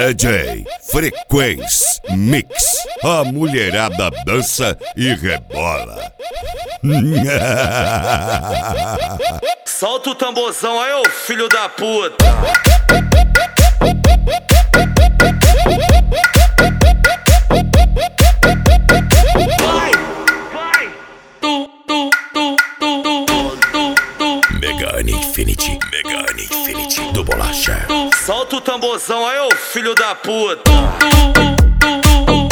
DJ Frequência Mix. A mulherada dança e rebola. Solta o tamborzão aí, ô filho da puta. Vai, vai, tu. Mega Infinity do Bolacha. Solta o tamborzão aí, ô filho da puta.